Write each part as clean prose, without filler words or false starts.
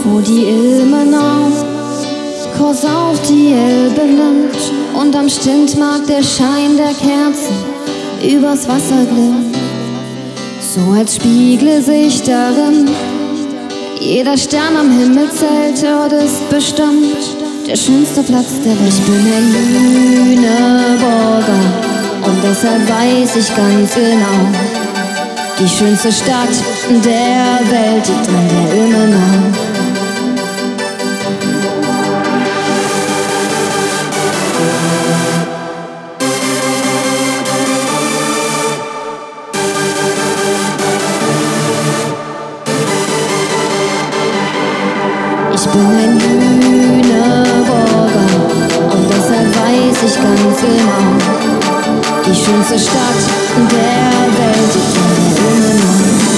wo die Ilmenau Kurs auf die Elbe nimmt und am Stintmarkt der Schein der Kerzen übers Wasser glimmt, so als spiegle sich darin jeder Stern am Himmelszelt. Dort ist bestimmt der schönste Platz der Welt. Ich bin ein Lüneburger und deshalb weiß ich ganz genau, die schönste Stadt der Welt liegt an der Ilmenau. Ich bin ein Lüneburger und deshalb weiß ich ganz genau, die schönste Stadt der Welt liegt an der Ilmenau.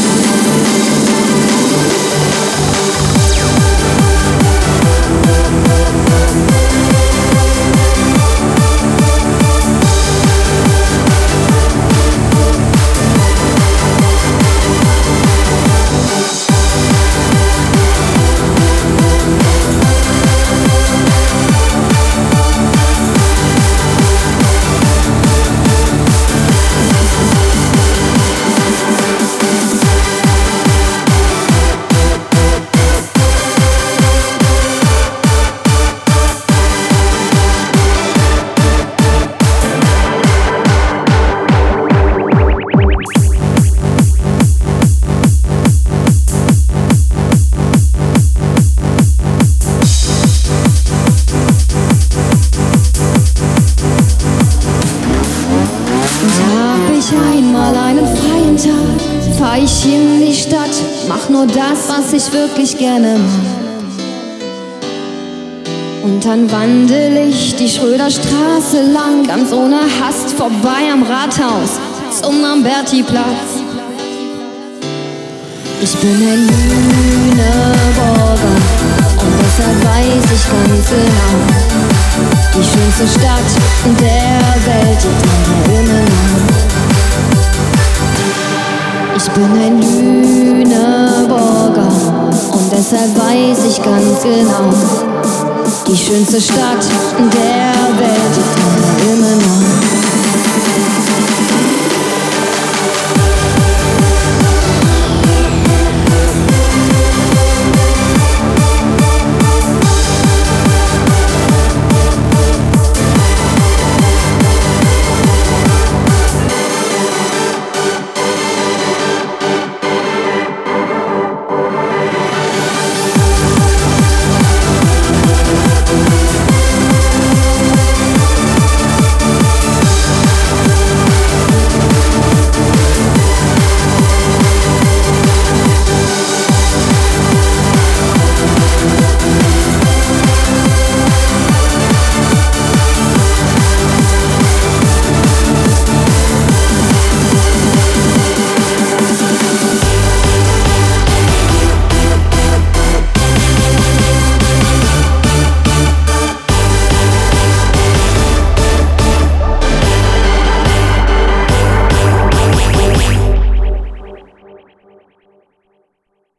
Einmal einen freien Tag, fahr ich in die Stadt, mach nur das, was ich wirklich gerne mach. Und dann wandel ich die Schröderstraße lang, ganz ohne Hast vorbei am Rathaus zum Lambertiplatz. Ich bin ein Lüneburger und deshalb weiß ich ganz genau, die schönste Stadt der Welt liegt an der Ilmenau. Ich bin ein Lüneburger und deshalb weiß ich ganz genau, die schönste Stadt der Welt